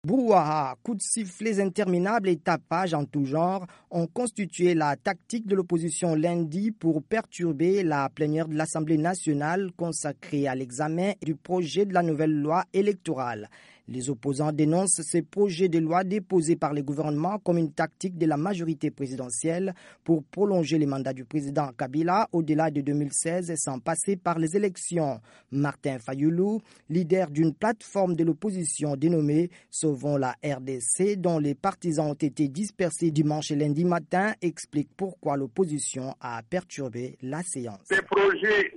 Brouhaha, coups de sifflets interminables et tapages en tout genre ont constitué la tactique de l'opposition lundi pour perturber la plénière de l'Assemblée nationale consacrée à l'examen du projet de la nouvelle loi électorale. Les opposants dénoncent ces projets de loi déposés par le gouvernement comme une tactique de la majorité présidentielle pour prolonger les mandats du président Kabila au-delà de 2016 sans passer par les élections. Martin Fayulu, leader d'une plateforme de l'opposition dénommée Sauvons la RDC, dont les partisans ont été dispersés dimanche et lundi matin, explique pourquoi l'opposition a perturbé la séance. Ces projets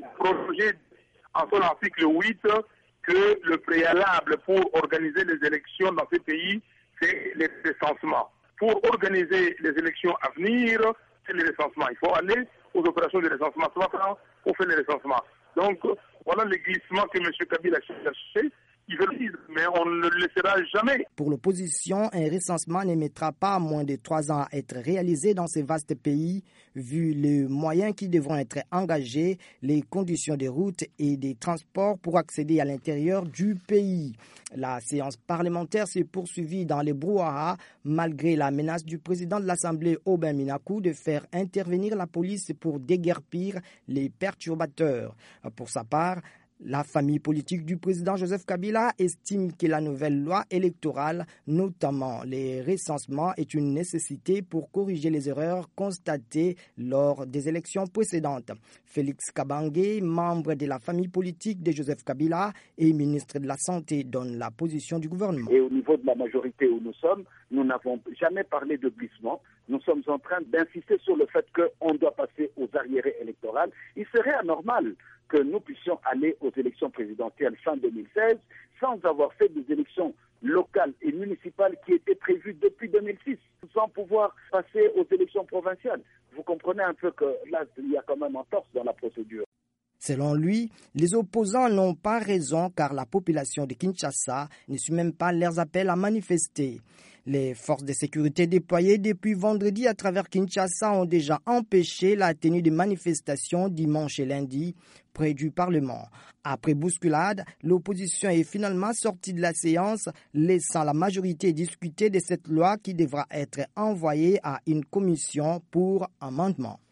en son article 8 que le préalable pour organiser les élections dans ce pays, c'est les recensements. Pour organiser les élections à venir, c'est les recensements. Il faut aller aux opérations de recensement. On fait les recensements. Donc, voilà le glissement que M. Kabila a cherché. Il veut le dire, mais on ne le laissera jamais. Pour l'opposition, un recensement ne mettra pas moins de 3 ans à être réalisé dans ce vaste pays, vu les moyens qui devront être engagés, les conditions de route et des transports pour accéder à l'intérieur du pays. La séance parlementaire s'est poursuivie dans les brouhahas, malgré la menace du président de l'Assemblée, Aubin Minakou, de faire intervenir la police pour déguerpir les perturbateurs. Pour sa part, la famille politique du président Joseph Kabila estime que la nouvelle loi électorale, notamment les recensements, est une nécessité pour corriger les erreurs constatées lors des élections précédentes. Félix Kabange, membre de la famille politique de Joseph Kabila et ministre de la Santé, donne la position du gouvernement. Et au niveau de la majorité où nous sommes, nous n'avons jamais parlé de glissement. Nous sommes en train d'insister sur le fait qu'on doit passer aux arriérés électorales. Il serait anormal que nous puissions aller aux élections présidentielles fin 2016 sans avoir fait des élections locales et municipales qui étaient prévues depuis 2006, sans pouvoir passer aux élections provinciales. Vous comprenez un peu que là, il y a quand même entorse dans la procédure. Selon lui, les opposants n'ont pas raison car la population de Kinshasa ne suit même pas leurs appels à manifester. Les forces de sécurité déployées depuis vendredi à travers Kinshasa ont déjà empêché la tenue de manifestations dimanche et lundi près du Parlement. Après bousculade, l'opposition est finalement sortie de la séance, laissant la majorité discuter de cette loi qui devra être envoyée à une commission pour amendement.